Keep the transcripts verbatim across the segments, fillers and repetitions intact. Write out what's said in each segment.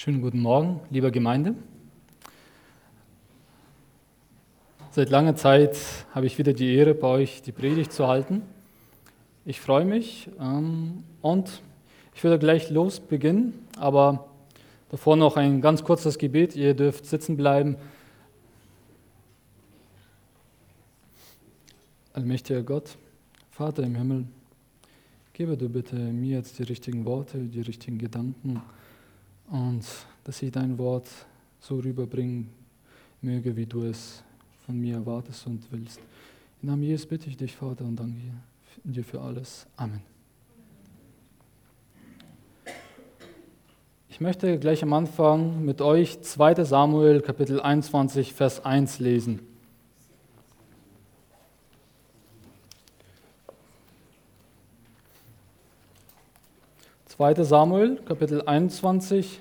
Schönen guten Morgen, liebe Gemeinde. Seit langer Zeit habe ich wieder die Ehre, bei euch die Predigt zu halten. Ich freue mich ähm, und ich würde gleich los beginnen, aber davor noch ein ganz kurzes Gebet. Ihr dürft sitzen bleiben. Allmächtiger Gott, Vater im Himmel, gebe du bitte mir jetzt die richtigen Worte, die richtigen Gedanken und dass ich dein Wort so rüberbringen möge, wie du es von mir erwartest und willst. Im Namen Jesus bitte ich dich, Vater, und danke dir für alles. Amen. Ich möchte gleich am Anfang mit euch zweiter Samuel, Kapitel einundzwanzig, Vers eins lesen. zweiter Samuel, Kapitel einundzwanzig,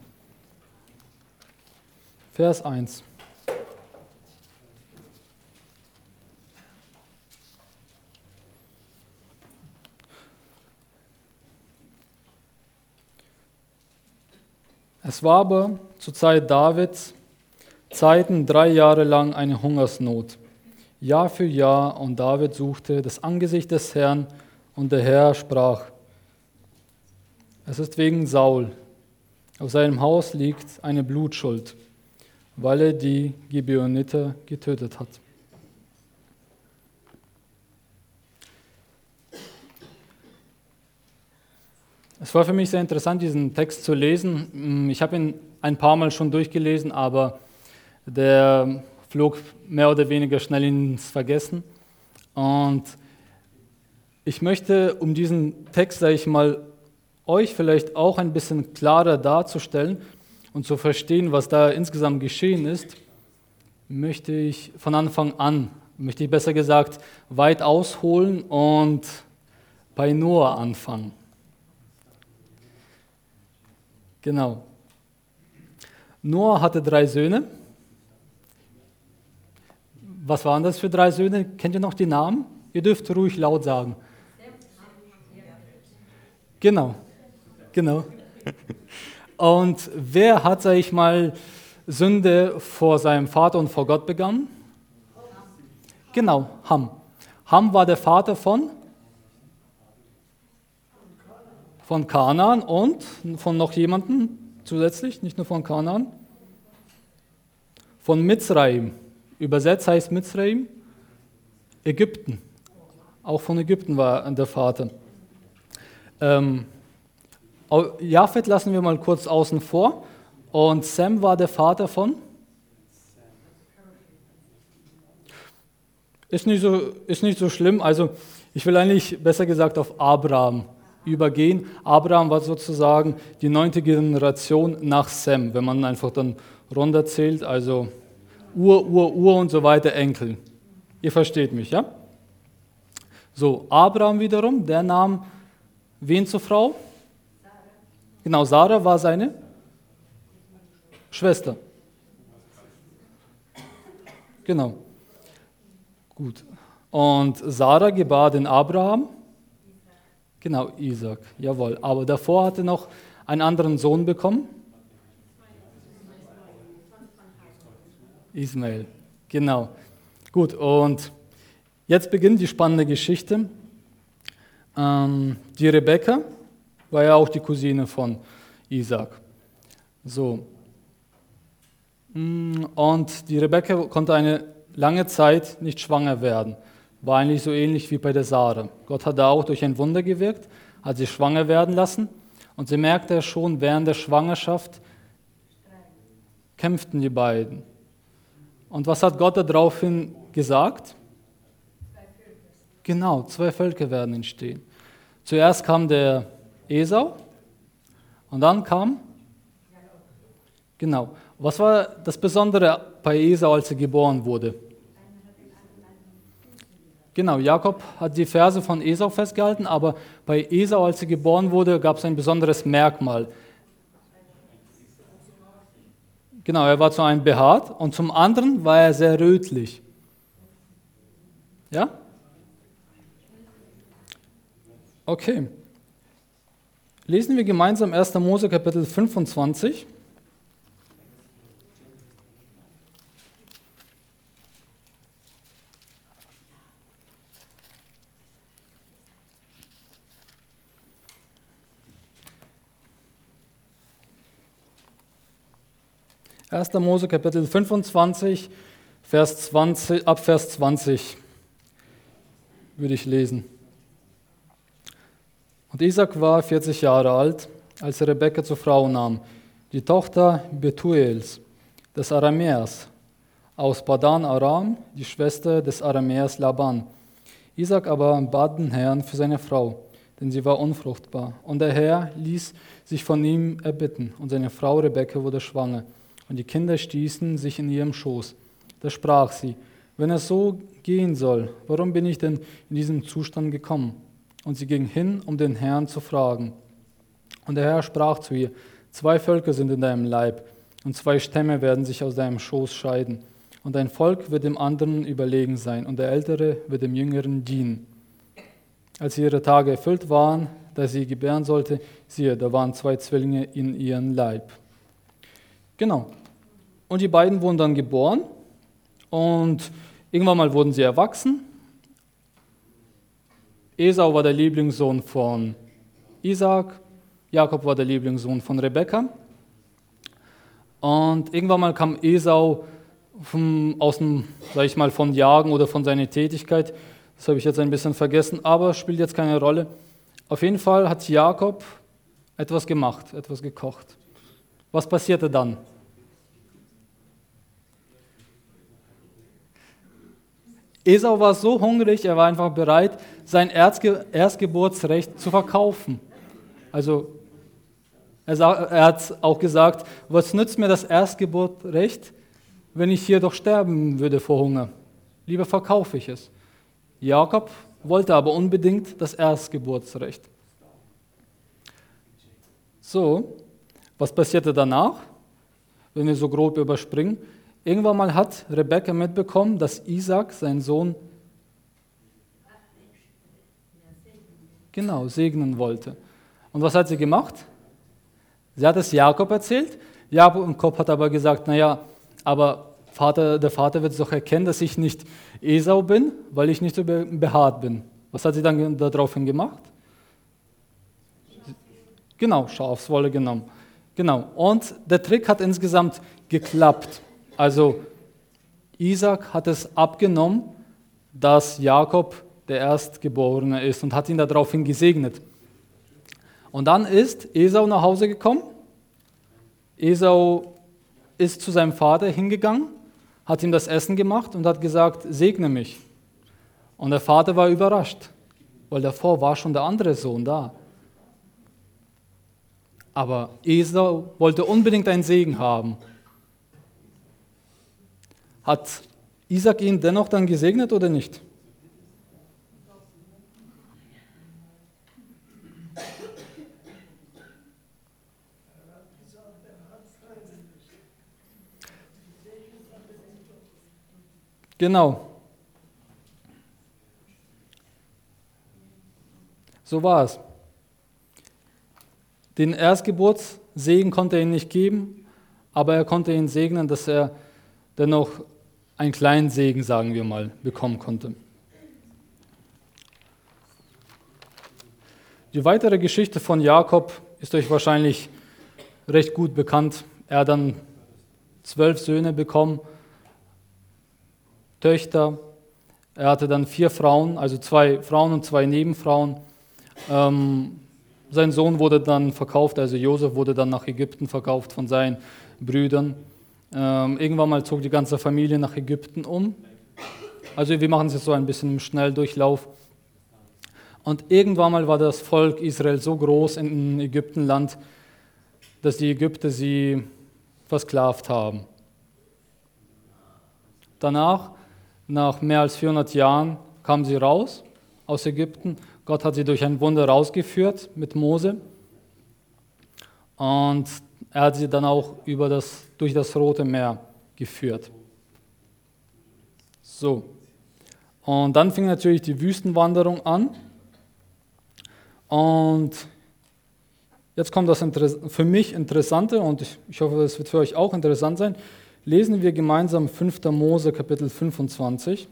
Vers eins. Es war aber zur Zeit Davids Zeiten drei Jahre lang eine Hungersnot, Jahr für Jahr, und David suchte das Angesicht des Herrn, und der Herr sprach: Es ist wegen Saul, auf seinem Haus liegt eine Blutschuld, weil er die Gibeoniter getötet hat. Es war für mich sehr interessant, diesen Text zu lesen. Ich habe ihn ein paar Mal schon durchgelesen, aber der flog mehr oder weniger schnell ins Vergessen. Und ich möchte, um diesen Text, sage ich mal, euch vielleicht auch ein bisschen klarer darzustellen und zu verstehen, was da insgesamt geschehen ist, möchte ich von Anfang an, möchte ich besser gesagt, weit ausholen und bei Noah anfangen. Genau. Noah hatte drei Söhne. Was waren das für drei Söhne? Kennt ihr noch die Namen? Ihr dürft ruhig laut sagen. Genau. Genau. Und wer hat, sag ich mal, Sünde vor seinem Vater und vor Gott begangen? Genau, Ham. Ham war der Vater von? Von Kanaan und von noch jemandem zusätzlich, nicht nur von Kanaan? Von Mizraim. Übersetzt heißt Mizraim Ägypten. Auch von Ägypten war der Vater. Ähm, Japhet lassen wir mal kurz außen vor. Und Sem war der Vater von? Ist nicht so, ist nicht so schlimm. Also ich will eigentlich besser gesagt auf Abraham übergehen. Abraham war sozusagen die neunte Generation nach Sem, wenn man einfach dann runterzählt. Also Ur, Ur, Ur und so weiter, Enkel. Ihr versteht mich, ja? So, Abraham wiederum, der nahm wen zur Frau? Genau, Sarah war seine Schwester. Genau. Gut. Und Sarah gebar den Abraham. Genau, Isaac. Jawohl. Aber davor hatte noch einen anderen Sohn bekommen. Ismael. Genau. Gut. Und jetzt beginnt die spannende Geschichte. Ähm, die Rebekka war ja auch die Cousine von Isaac. So. Und die Rebekka konnte eine lange Zeit nicht schwanger werden. War eigentlich so ähnlich wie bei der Sarah. Gott hat da auch durch ein Wunder gewirkt, hat sie schwanger werden lassen. Und sie merkte schon, während der Schwangerschaft kämpften die beiden. Und was hat Gott daraufhin gesagt? Genau, zwei Völker werden entstehen. Zuerst kam der Esau und dann kam, genau, was war das Besondere bei Esau, als er geboren wurde? Genau, Jakob hat die Verse von Esau festgehalten, aber bei Esau, als er geboren wurde, gab es ein besonderes Merkmal. Genau, er war zum einen behaart und zum anderen war er sehr rötlich. Ja? Okay. Lesen wir gemeinsam erster Mose Kapitel fünfundzwanzig. erster. Mose Kapitel fünfundzwanzig, Vers zwanzig, ab Vers zwanzig würde ich lesen. Und Isaac war vierzig Jahre alt, als er Rebekka zur Frau nahm, die Tochter Betuels, des Aramäers, aus Padan Aram, die Schwester des Aramäers Laban. Isaac aber bat den Herrn für seine Frau, denn sie war unfruchtbar. Und der Herr ließ sich von ihm erbitten, und seine Frau Rebekka wurde schwanger, und die Kinder stießen sich in ihrem Schoß. Da sprach sie: Wenn es so gehen soll, warum bin ich denn in diesen Zustand gekommen? Und sie ging hin, um den Herrn zu fragen. Und der Herr sprach zu ihr: Zwei Völker sind in deinem Leib, und zwei Stämme werden sich aus deinem Schoß scheiden. Und dein Volk wird dem anderen überlegen sein, und der Ältere wird dem Jüngeren dienen. Als ihre Tage erfüllt waren, da sie gebären sollte, siehe, da waren zwei Zwillinge in ihrem Leib. Genau. Und die beiden wurden dann geboren, und irgendwann mal wurden sie erwachsen. Esau war der Lieblingssohn von Isaak, Jakob war der Lieblingssohn von Rebekka. Und irgendwann mal kam Esau vom, aus dem, sag ich mal, von Jagen oder von seiner Tätigkeit. Das habe ich jetzt ein bisschen vergessen, aber spielt jetzt keine Rolle. Auf jeden Fall hat Jakob etwas gemacht, etwas gekocht. Was passierte dann? Esau war so hungrig, er war einfach bereit, sein Erstge- Erstgeburtsrecht zu verkaufen. Also er, sa- er hat auch gesagt, was nützt mir das Erstgeburtsrecht, wenn ich hier doch sterben würde vor Hunger? Lieber verkaufe ich es. Jakob wollte aber unbedingt das Erstgeburtsrecht. So, was passierte danach, wenn wir so grob überspringen? Irgendwann mal hat Rebekka mitbekommen, dass Isaac, sein Sohn, genau, segnen wollte. Und was hat sie gemacht? Sie hat es Jakob erzählt. Jakob hat aber gesagt, naja, aber Vater, der Vater wird doch erkennen, dass ich nicht Esau bin, weil ich nicht so behaart bin. Was hat sie dann daraufhin gemacht? Genau, Schafswolle genommen. Genau, und der Trick hat insgesamt geklappt. Also Isaac hat es abgenommen, dass Jakob der Erstgeborene ist und hat ihn daraufhin gesegnet. Und dann ist Esau nach Hause gekommen. Esau ist zu seinem Vater hingegangen, hat ihm das Essen gemacht und hat gesagt, segne mich. Und der Vater war überrascht, weil davor war schon der andere Sohn da. Aber Esau wollte unbedingt einen Segen haben. Hat Isaac ihn dennoch dann gesegnet oder nicht? Genau. So war es. Den Erstgeburtssegen konnte er ihm nicht geben, aber er konnte ihn segnen, dass er dennoch einen kleinen Segen, sagen wir mal, bekommen konnte. Die weitere Geschichte von Jakob ist euch wahrscheinlich recht gut bekannt. Er hat dann zwölf Söhne bekommen, Töchter. Er hatte dann vier Frauen, also zwei Frauen und zwei Nebenfrauen. Ähm, sein Sohn wurde dann verkauft, also Josef wurde dann nach Ägypten verkauft von seinen Brüdern. Ähm, irgendwann mal zog die ganze Familie nach Ägypten um. Also wir machen es jetzt so ein bisschen im Schnelldurchlauf. Und irgendwann mal war das Volk Israel so groß in Ägyptenland, dass die Ägypter sie versklavt haben. Danach, nach mehr als vierhundert Jahren, kamen sie raus aus Ägypten. Gott hat sie durch ein Wunder rausgeführt mit Mose. Und er hat sie dann auch über das, durch das Rote Meer geführt. So. Und dann fing natürlich die Wüstenwanderung an. Und jetzt kommt das für mich Interessante, und ich, ich hoffe, es wird für euch auch interessant sein. Lesen wir gemeinsam fünfter Mose, Kapitel fünfundzwanzig.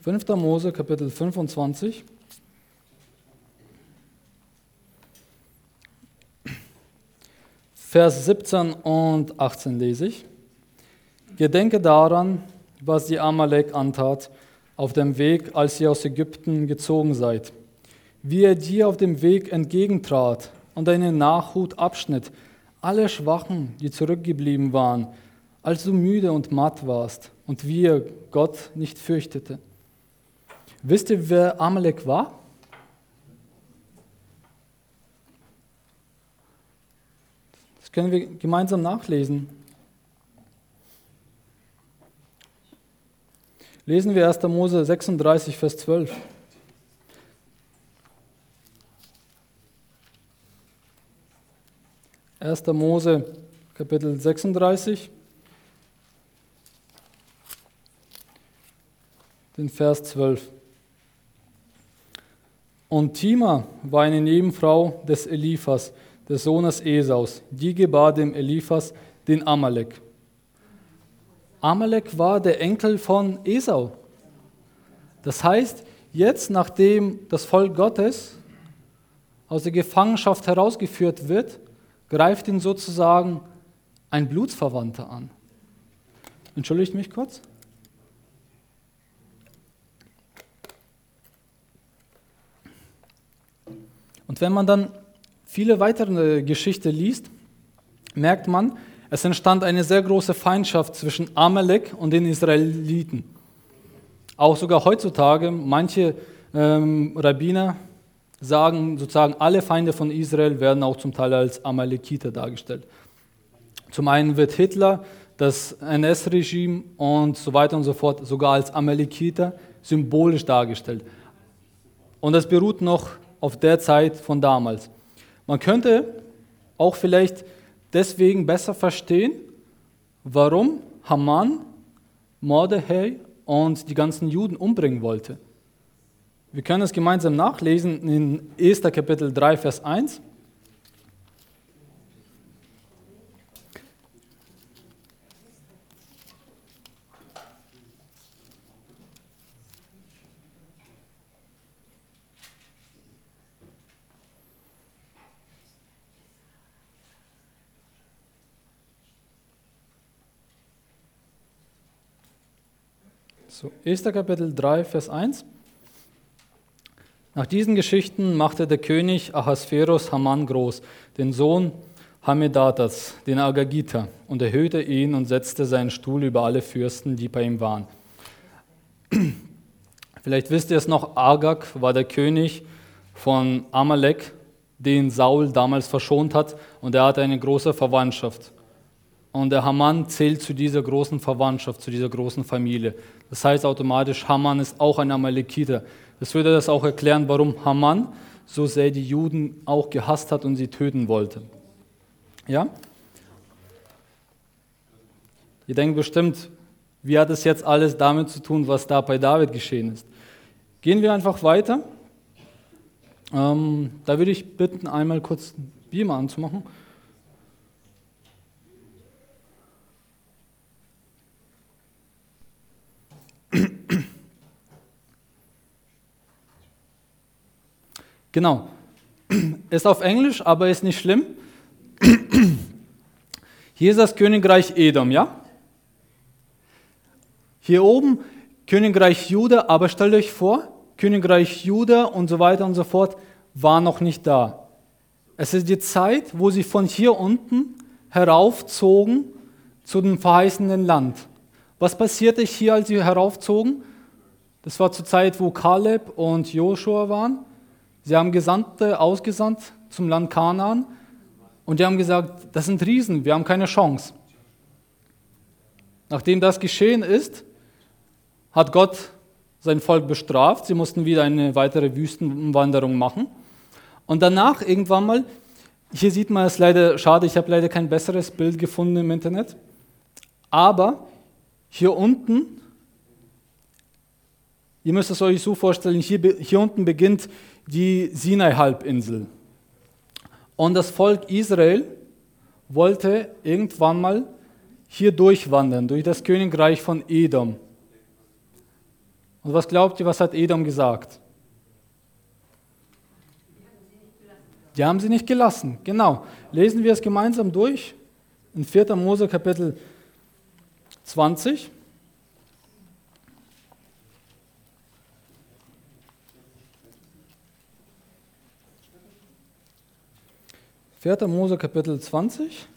fünfter Mose, Kapitel fünfundzwanzig. Vers siebzehn und achtzehn lese ich. Gedenke daran, was die Amalek antat, auf dem Weg, als ihr aus Ägypten gezogen seid, wie er dir auf dem Weg entgegentrat und deine Nachhut abschnitt, alle Schwachen, die zurückgeblieben waren, als du müde und matt warst und wie ihr Gott nicht fürchtete. Wisst ihr, wer Amalek war? Das können wir gemeinsam nachlesen. Lesen wir erster Mose sechsunddreißig, Vers zwölf. erster Mose, Kapitel sechsunddreißig, den Vers zwölf. Und Tima war eine Nebenfrau des Eliphas, des Sohnes Esaus. Die gebar dem Eliphas den Amalek. Amalek war der Enkel von Esau. Das heißt, jetzt, nachdem das Volk Gottes aus der Gefangenschaft herausgeführt wird, greift ihn sozusagen ein Blutsverwandter an. Entschuldigt mich kurz. Und wenn man dann viele weitere Geschichten liest, merkt man, es entstand eine sehr große Feindschaft zwischen Amalek und den Israeliten. Auch sogar heutzutage, manche ähm, Rabbiner sagen sozusagen, alle Feinde von Israel werden auch zum Teil als Amalekiter dargestellt. Zum einen wird Hitler, das N S-Regime und so weiter und so fort sogar als Amalekiter symbolisch dargestellt. Und das beruht noch auf der Zeit von damals. Man könnte auch vielleicht deswegen besser verstehen, warum Haman Mordechai und die ganzen Juden umbringen wollte. Wir können es gemeinsam nachlesen in Esther Kapitel drei, Vers eins. So, Esther Kapitel drei, Vers eins. Nach diesen Geschichten machte der König Ahasveros Haman groß, den Sohn Hammedatas, den Agagiter, und erhöhte ihn und setzte seinen Stuhl über alle Fürsten, die bei ihm waren. Vielleicht wisst ihr es noch, Agag war der König von Amalek, den Saul damals verschont hat, und er hatte eine große Verwandtschaft. Und der Haman zählt zu dieser großen Verwandtschaft, zu dieser großen Familie. Das heißt automatisch, Haman ist auch ein Amalekiter. Das würde das auch erklären, warum Haman so sehr die Juden auch gehasst hat und sie töten wollte. Ja? Ihr denkt bestimmt, wie hat es jetzt alles damit zu tun, was da bei David geschehen ist? Gehen wir einfach weiter. Ähm, da würde ich bitten, einmal kurz den Beamer anzumachen. Genau. Ist auf Englisch, aber ist nicht schlimm. Hier ist das Königreich Edom, ja? Hier oben Königreich Juda, aber stellt euch vor, Königreich Juda und so weiter und so fort war noch nicht da. Es ist die Zeit, wo sie von hier unten heraufzogen zu dem verheißenen Land. Was passierte hier, als sie heraufzogen? Das war zur Zeit, wo Kaleb und Joshua waren. Sie haben Gesandte ausgesandt zum Land Kanaan und die haben gesagt, das sind Riesen, wir haben keine Chance. Nachdem das geschehen ist, hat Gott sein Volk bestraft. Sie mussten wieder eine weitere Wüstenwanderung machen. Und danach irgendwann mal, hier sieht man es leider, schade, ich habe leider kein besseres Bild gefunden im Internet, aber hier unten, ihr müsst es euch so vorstellen, hier, hier unten beginnt die Sinai-Halbinsel. Und das Volk Israel wollte irgendwann mal hier durchwandern, durch das Königreich von Edom. Und was glaubt ihr, was hat Edom gesagt? Die haben sie nicht gelassen, genau. Lesen wir es gemeinsam durch in vierter Mose Kapitel zwanzig. vierter Mose Kapitel zwanzig.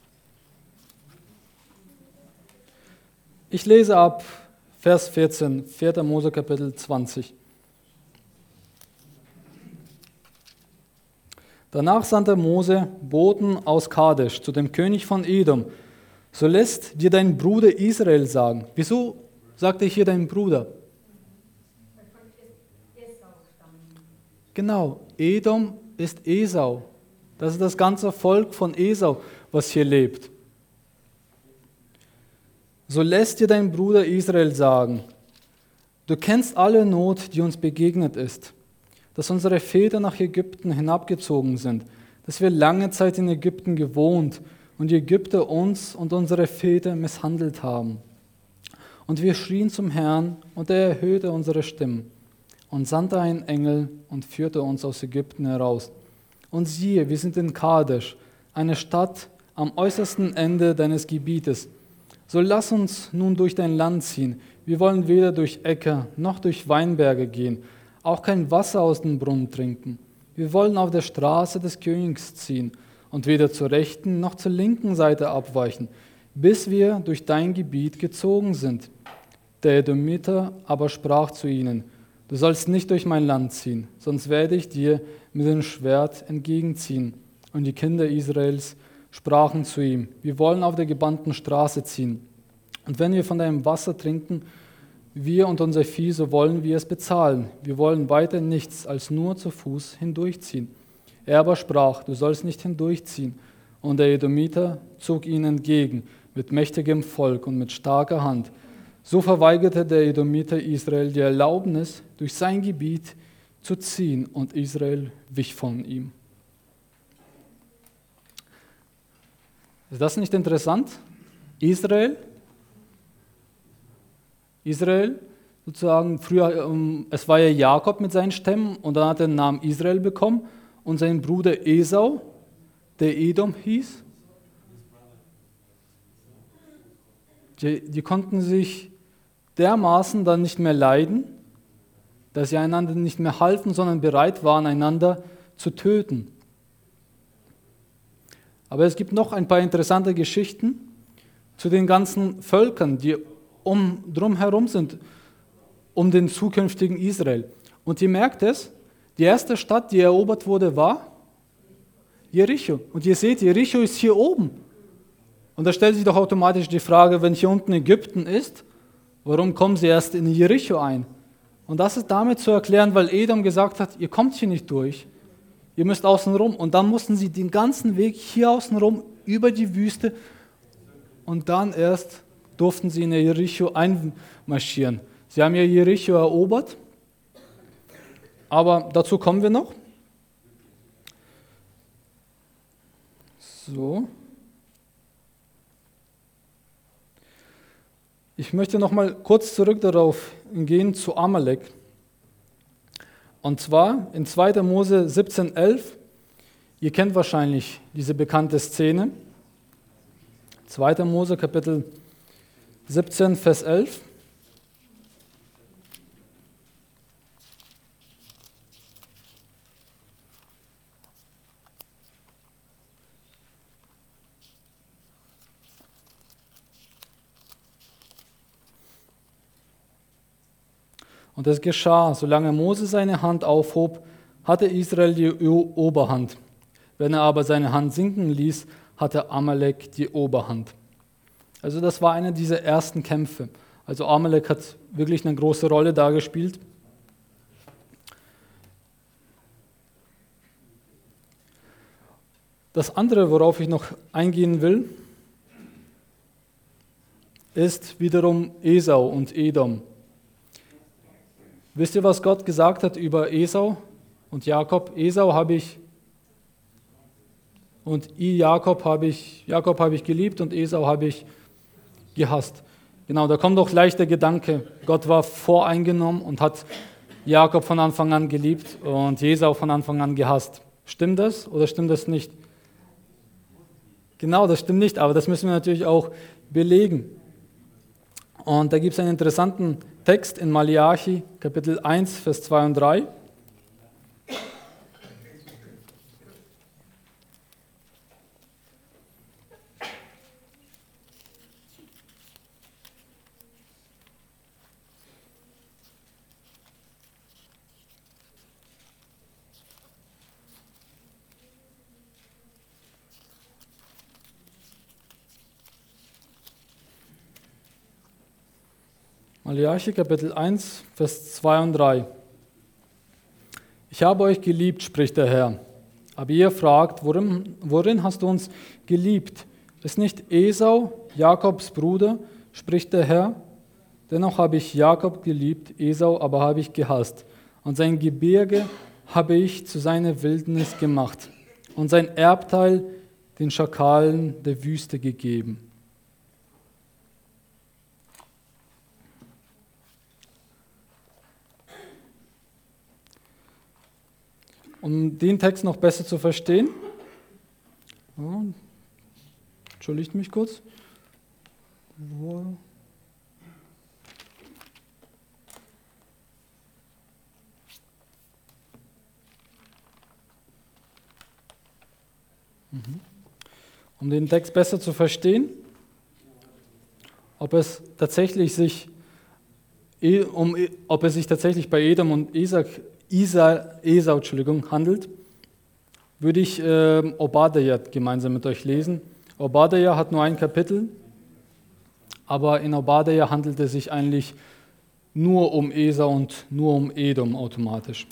Ich lese ab Vers vierzehn, vierter Mose Kapitel zwanzig. Danach sandte Mose Boten aus Kadesh zu dem König von Edom. So lässt dir dein Bruder Israel sagen. Wieso sagt er hier dein Bruder? Genau, Edom ist Esau. Das ist das ganze Volk von Esau, was hier lebt. So lässt dir dein Bruder Israel sagen, du kennst alle Not, die uns begegnet ist, dass unsere Väter nach Ägypten hinabgezogen sind, dass wir lange Zeit in Ägypten gewohnt und die Ägypter uns und unsere Väter misshandelt haben. Und wir schrien zum Herrn und er erhöhte unsere Stimmen und sandte einen Engel und führte uns aus Ägypten heraus. Und siehe, wir sind in Kadesh, eine Stadt am äußersten Ende deines Gebietes. So lass uns nun durch dein Land ziehen. Wir wollen weder durch Äcker noch durch Weinberge gehen, auch kein Wasser aus dem Brunnen trinken. Wir wollen auf der Straße des Königs ziehen und weder zur rechten noch zur linken Seite abweichen, bis wir durch dein Gebiet gezogen sind. Der Edomiter aber sprach zu ihnen, du sollst nicht durch mein Land ziehen, sonst werde ich dir mit dem Schwert entgegenziehen. Und die Kinder Israels sprachen zu ihm, wir wollen auf der gebannten Straße ziehen. Und wenn wir von deinem Wasser trinken, wir und unser Vieh, so wollen wir es bezahlen. Wir wollen weiter nichts als nur zu Fuß hindurchziehen. Er aber sprach, du sollst nicht hindurchziehen. Und der Edomiter zog ihnen entgegen mit mächtigem Volk und mit starker Hand. So verweigerte der Edomiter Israel die Erlaubnis, durch sein Gebiet zu ziehen, und Israel wich von ihm. Ist das nicht interessant? Israel, Israel, sozusagen, früher, es war ja Jakob mit seinen Stämmen und dann hat er den Namen Israel bekommen und sein Bruder Esau, der Edom hieß. Die, die konnten sich dermaßen dann nicht mehr leiden, dass sie einander nicht mehr halten, sondern bereit waren, einander zu töten. Aber es gibt noch ein paar interessante Geschichten zu den ganzen Völkern, die um, drumherum sind, um den zukünftigen Israel. Und ihr merkt es, die erste Stadt, die erobert wurde, war Jericho. Und ihr seht, Jericho ist hier oben. Und da stellt sich doch automatisch die Frage, wenn hier unten Ägypten ist, warum kommen sie erst in Jericho ein? Und das ist damit zu erklären, weil Edom gesagt hat, ihr kommt hier nicht durch, ihr müsst außen rum. Und dann mussten sie den ganzen Weg hier außen rum über die Wüste und dann erst durften sie in Jericho einmarschieren. Sie haben ja Jericho erobert, aber dazu kommen wir noch. So. Ich möchte noch mal kurz zurück darauf gehen zu Amalek. Und zwar in zweiter Mose siebzehn elf. Ihr kennt wahrscheinlich diese bekannte Szene. zweiter Mose Kapitel siebzehn, Vers elf. Und es geschah, solange Mose seine Hand aufhob, hatte Israel die Oberhand. Wenn er aber seine Hand sinken ließ, hatte Amalek die Oberhand. Also das war einer dieser ersten Kämpfe. Also Amalek hat wirklich eine große Rolle da gespielt. Das andere, worauf ich noch eingehen will, ist wiederum Esau und Edom. Wisst ihr, was Gott gesagt hat über Esau und Jakob? Esau habe ich und Jakob habe ich, Jakob habe ich geliebt und Esau habe ich gehasst. Genau, da kommt auch gleich der Gedanke, Gott war voreingenommen und hat Jakob von Anfang an geliebt und Esau von Anfang an gehasst. Stimmt das oder stimmt das nicht? Genau, das stimmt nicht, aber das müssen wir natürlich auch belegen. Und da gibt es einen interessanten Text in Maleachi, Kapitel eins, Vers zwei und drei. Maleachi Kapitel eins, Vers zwei und drei. Ich habe euch geliebt, spricht der Herr. Aber ihr fragt, worin, worin hast du uns geliebt? Ist nicht Esau, Jakobs Bruder, spricht der Herr? Dennoch habe ich Jakob geliebt, Esau aber habe ich gehasst. Und sein Gebirge habe ich zu seiner Wildnis gemacht und sein Erbteil den Schakalen der Wüste gegeben. Um den Text noch besser zu verstehen, ja, entschuldigt mich kurz. Wo? Um den Text besser zu verstehen, ob es tatsächlich sich um, ob es sich tatsächlich bei Edom und Isaac Isa, Esau Entschuldigung, handelt, würde ich äh, Obadiah gemeinsam mit euch lesen. Obadiah hat nur ein Kapitel, aber in Obadiah handelt es sich eigentlich nur um Esau und nur um Edom automatisch.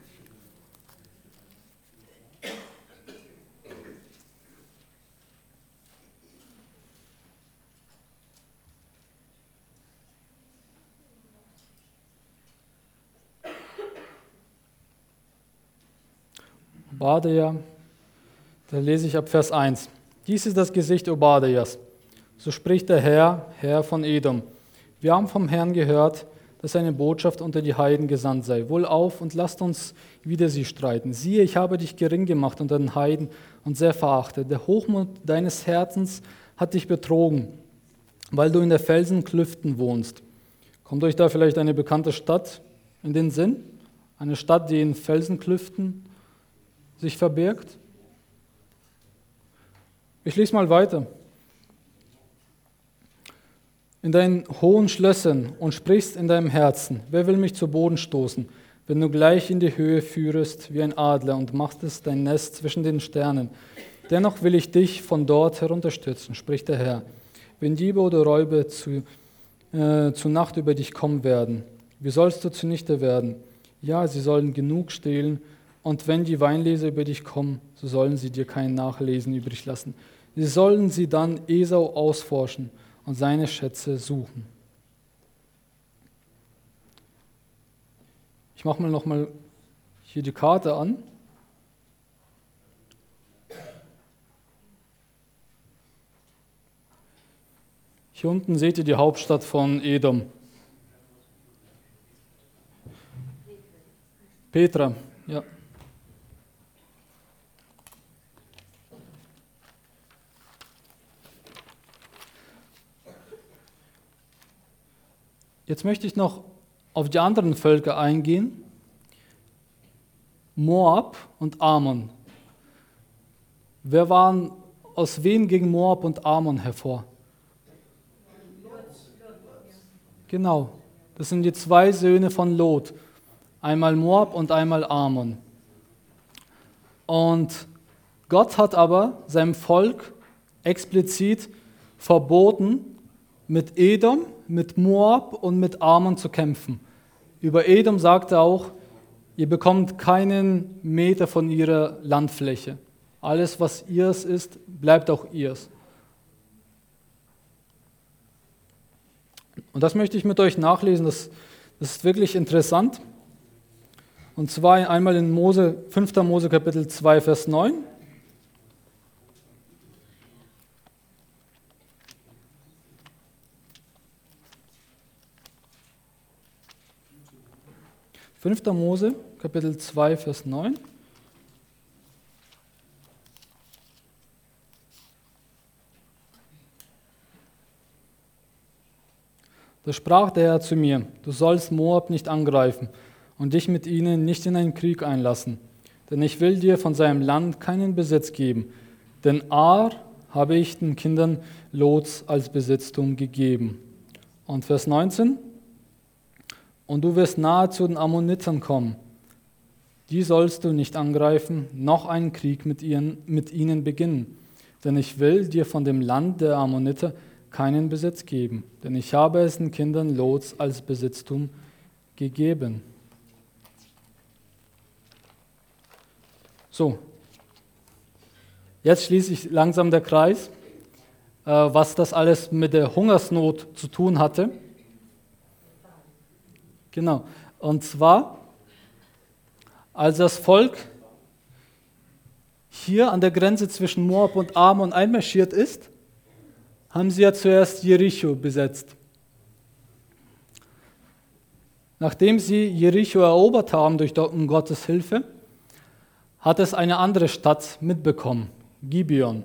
Obadiah, da lese ich ab Vers eins. Dies ist das Gesicht Obadias. So spricht der Herr, Herr von Edom. Wir haben vom Herrn gehört, dass eine Botschaft unter die Heiden gesandt sei. Wohl auf und lasst uns wider sie streiten. Siehe, ich habe dich gering gemacht unter den Heiden und sehr verachtet. Der Hochmut deines Herzens hat dich betrogen, weil du in der Felsenklüften wohnst. Kommt euch da vielleicht eine bekannte Stadt in den Sinn? Eine Stadt, die in Felsenklüften sich verbirgt? Ich lese mal weiter. In deinen hohen Schlössern und sprichst in deinem Herzen, wer will mich zu Boden stoßen, wenn du gleich in die Höhe führest wie ein Adler und machtest dein Nest zwischen den Sternen. Dennoch will ich dich von dort herunterstürzen, spricht der Herr. Wenn Diebe oder Räuber zu, äh, zu Nacht über dich kommen werden, wie sollst du zunichte werden? Ja, sie sollen genug stehlen, und wenn die Weinleser über dich kommen, so sollen sie dir kein Nachlesen übrig lassen. Sie sollen sie dann Esau ausforschen und seine Schätze suchen. Ich mache mal nochmal hier die Karte an. Hier unten seht ihr die Hauptstadt von Edom. Petra, ja. Jetzt möchte ich noch auf die anderen Völker eingehen. Moab und Ammon. Wer waren, aus wem gingen Moab und Ammon hervor? Genau, das sind die zwei Söhne von Lot. Einmal Moab und einmal Ammon. Und Gott hat aber seinem Volk explizit verboten, mit Edom, mit Moab und mit Ammon zu kämpfen. Über Edom sagt er auch, ihr bekommt keinen Meter von ihrer Landfläche. Alles, was ihrs ist, bleibt auch ihrs. Und das möchte ich mit euch nachlesen, das, das ist wirklich interessant. Und zwar einmal in Mose, fünfter Mose Kapitel zwei, Vers neun. fünfter Mose, Kapitel zwei, Vers neun. Da sprach der Herr zu mir: Du sollst Moab nicht angreifen und dich mit ihnen nicht in einen Krieg einlassen, denn ich will dir von seinem Land keinen Besitz geben, denn Ar habe ich den Kindern Lots als Besitztum gegeben. Und Vers neunzehn: Und du wirst nahe zu den Ammonitern kommen. Die sollst du nicht angreifen, noch einen Krieg mit, ihren, mit ihnen beginnen. Denn ich will dir von dem Land der Ammoniter keinen Besitz geben, denn ich habe es den Kindern Lots als Besitztum gegeben. So, jetzt schließt sich langsam der Kreis, äh, was das alles mit der Hungersnot zu tun hatte. Genau, und zwar, als das Volk hier an der Grenze zwischen Moab und Ammon einmarschiert ist, haben sie ja zuerst Jericho besetzt. Nachdem sie Jericho erobert haben durch Gottes Hilfe, hat es eine andere Stadt mitbekommen, Gibeon.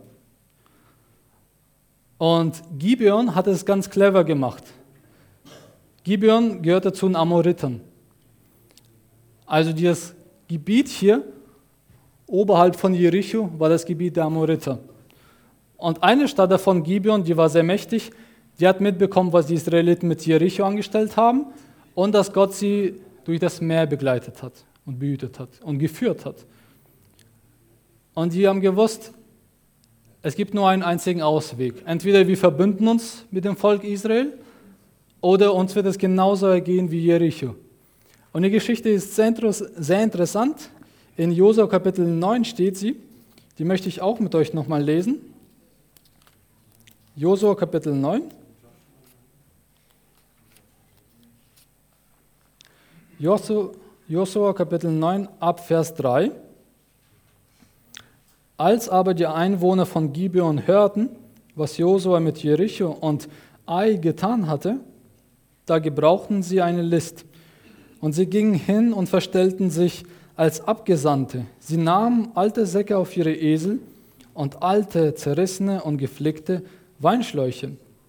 Und Gibeon hat es ganz clever gemacht. Gibeon gehörte zu den Amoritern. Also dieses Gebiet hier, oberhalb von Jericho, war das Gebiet der Amoriter. Und eine Stadt davon, Gibeon, die war sehr mächtig, die hat mitbekommen, was die Israeliten mit Jericho angestellt haben und dass Gott sie durch das Meer begleitet hat und behütet hat und geführt hat. Und die haben gewusst, es gibt nur einen einzigen Ausweg. Entweder wir verbünden uns mit dem Volk Israel oder uns wird es genauso ergehen wie Jericho. Und die Geschichte ist sehr, sehr interessant. In Josua Kapitel neun steht sie. Die möchte ich auch mit euch nochmal lesen. Josua Kapitel neun. Josua Kapitel neun ab Vers drei. Als aber die Einwohner von Gibeon hörten, was Josua mit Jericho und Ai getan hatte, da gebrauchten sie eine List. Und sie gingen hin und verstellten sich als Abgesandte. Sie nahmen alte Säcke auf ihre Esel und alte, zerrissene und geflickte Weinschläuche,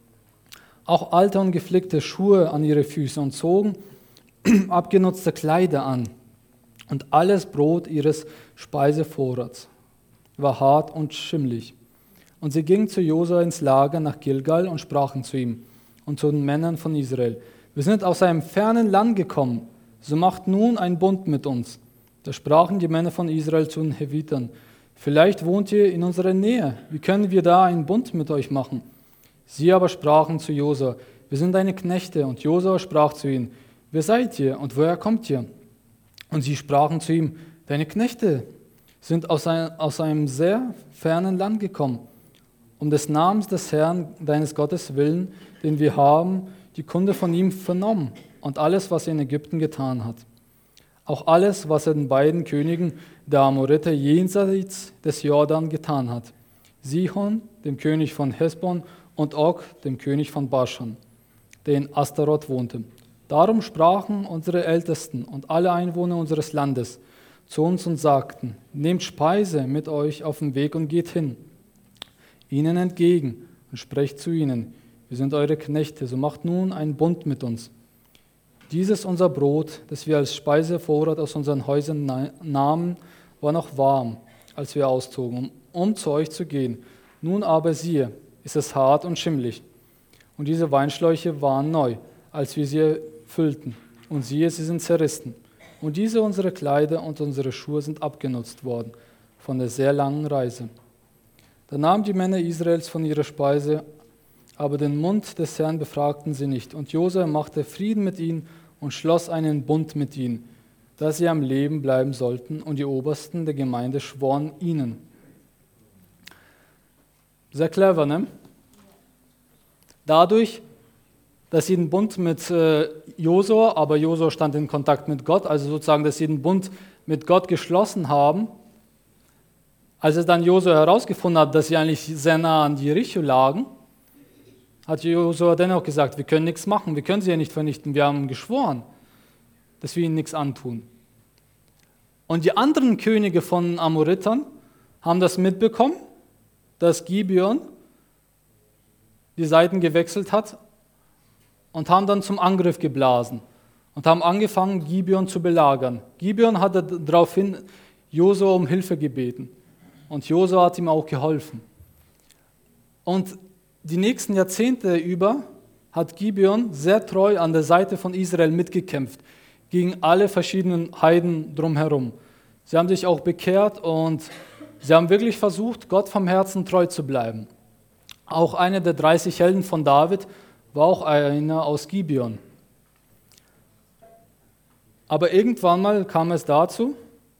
auch alte und geflickte Schuhe an ihre Füße und zogen abgenutzte Kleider an. Und alles Brot ihres Speisevorrats war hart und schimmlig. Und sie gingen zu Josua ins Lager nach Gilgal und sprachen zu ihm und zu den Männern von Israel: Wir sind aus einem fernen Land gekommen, so macht nun einen Bund mit uns. Da sprachen die Männer von Israel zu den Hevitern: Vielleicht wohnt ihr in unserer Nähe, wie können wir da einen Bund mit euch machen? Sie aber sprachen zu Josua: Wir sind deine Knechte. Und Josua sprach zu ihnen: Wer seid ihr und woher kommt ihr? Und sie sprachen zu ihm: Deine Knechte sind aus, ein, aus einem sehr fernen Land gekommen, um des Namens des Herrn, deines Gottes willen, den wir haben, die Kunde von ihm vernommen und alles, was er in Ägypten getan hat. Auch alles, was er den beiden Königen der Amoriter jenseits des Jordan getan hat. Sihon, dem König von Hesbon, und Og, dem König von Baschan, der in Astaroth wohnte. Darum sprachen unsere Ältesten und alle Einwohner unseres Landes zu uns und sagten: Nehmt Speise mit euch auf den Weg und geht hin, ihnen entgegen, und sprecht zu ihnen: Wir sind eure Knechte, so macht nun einen Bund mit uns. Dieses unser Brot, das wir als Speisevorrat aus unseren Häusern nahmen, war noch warm, als wir auszogen, um, um zu euch zu gehen. Nun aber siehe, ist es hart und schimmlig. Und diese Weinschläuche waren neu, als wir sie füllten. Und siehe, sie sind zerrissen. Und diese unsere Kleider und unsere Schuhe sind abgenutzt worden von der sehr langen Reise. Da nahmen die Männer Israels von ihrer Speise, aber den Mund des Herrn befragten sie nicht. Und Josua machte Frieden mit ihnen und schloss einen Bund mit ihnen, dass sie am Leben bleiben sollten. Und die Obersten der Gemeinde schworen ihnen. Sehr clever, ne? Dadurch, dass sie den Bund mit äh, Josua, aber Josua stand in Kontakt mit Gott, also sozusagen, dass sie den Bund mit Gott geschlossen haben. Als es dann Josua herausgefunden hat, dass sie eigentlich sehr nah an Jericho lagen, hat Josua dennoch gesagt: Wir können nichts machen, wir können sie ja nicht vernichten, wir haben geschworen. dass wir ihnen nichts antun. Und die anderen Könige von Amoritern haben das mitbekommen, dass Gibeon die Seiten gewechselt hat und haben dann zum Angriff geblasen und haben angefangen, Gibeon zu belagern. Gibeon hatte daraufhin Josua um Hilfe gebeten und Josua hat ihm auch geholfen. Und die nächsten Jahrzehnte über hat Gibeon sehr treu an der Seite von Israel mitgekämpft, gegen alle verschiedenen Heiden drumherum. Sie haben sich auch bekehrt und sie haben wirklich versucht, Gott vom Herzen treu zu bleiben. Auch einer der dreißig Helden von David war auch einer aus Gibeon. Aber irgendwann mal kam es dazu,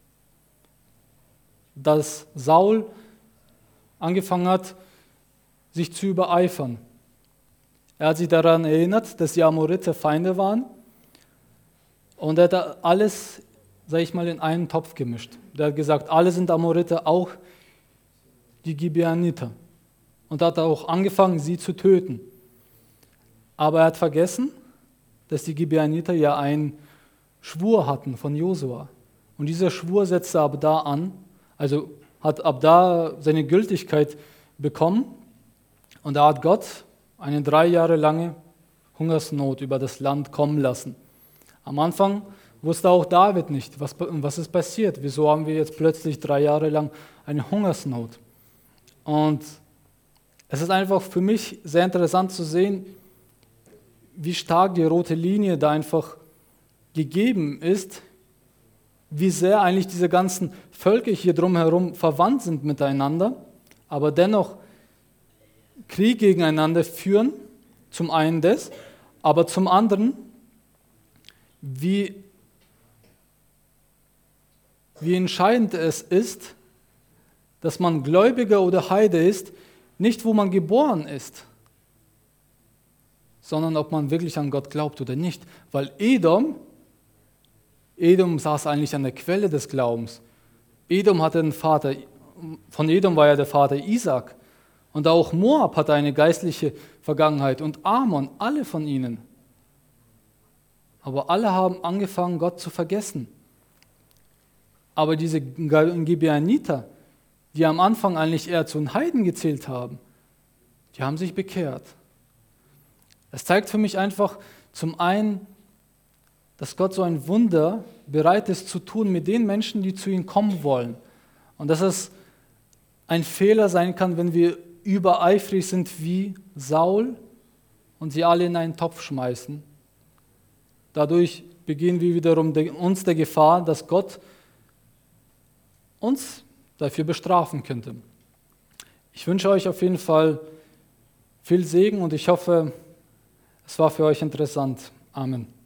dass Saul angefangen hat, sich zu übereifern. Er hat sich daran erinnert, dass die Amoriter Feinde waren und er hat alles, sag ich mal, in einen Topf gemischt. Er hat gesagt, alle sind Amoriter, auch die Gibeoniter. Und hat auch angefangen, sie zu töten. Aber er hat vergessen, dass die Gibeoniter ja einen Schwur hatten von Josua. Und dieser Schwur setzte ab da an, also hat ab da seine Gültigkeit bekommen. Und da hat Gott eine drei Jahre lange Hungersnot über das Land kommen lassen. Am Anfang wusste auch David nicht, was, was ist passiert. Wieso haben wir jetzt plötzlich drei Jahre lang eine Hungersnot? Und es ist einfach für mich sehr interessant zu sehen, wie stark die rote Linie da einfach gegeben ist, wie sehr eigentlich diese ganzen Völker hier drumherum verwandt sind miteinander, aber dennoch Krieg gegeneinander führen, zum einen das, aber zum anderen, wie, wie entscheidend es ist, dass man Gläubiger oder Heide ist, nicht wo man geboren ist, sondern ob man wirklich an Gott glaubt oder nicht. Weil Edom, Edom saß eigentlich an der Quelle des Glaubens. Edom hatte einen Vater, von Edom war ja der Vater Isaac. Und auch Moab hatte eine geistliche Vergangenheit und Ammon, alle von ihnen. Aber alle haben angefangen, Gott zu vergessen. Aber diese Gibeoniter, die am Anfang eigentlich eher zu den Heiden gezählt haben, die haben sich bekehrt. Es zeigt für mich einfach zum einen, dass Gott so ein Wunder bereit ist zu tun mit den Menschen, die zu ihm kommen wollen. Und dass es ein Fehler sein kann, wenn wir übereifrig sind wie Saul und sie alle in einen Topf schmeißen. Dadurch begehen wir wiederum uns der Gefahr, dass Gott uns dafür bestrafen könnte. Ich wünsche euch auf jeden Fall viel Segen und ich hoffe, es war für euch interessant. Amen.